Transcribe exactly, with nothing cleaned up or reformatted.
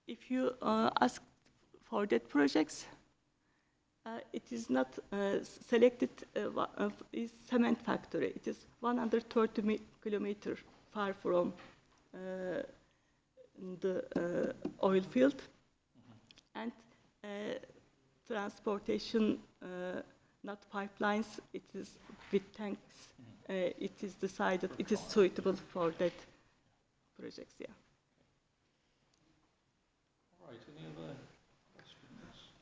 if you uh, ask for that projects, uh, it is not uh, selected uh, uh, is cement factory. It is one hundred thirty kilometers far from uh, the uh, oil field, mm-hmm. and uh, transportation, uh, not pipelines. It is with tanks. Mm-hmm. uh, it is decided. It is suitable for that projects. Yeah.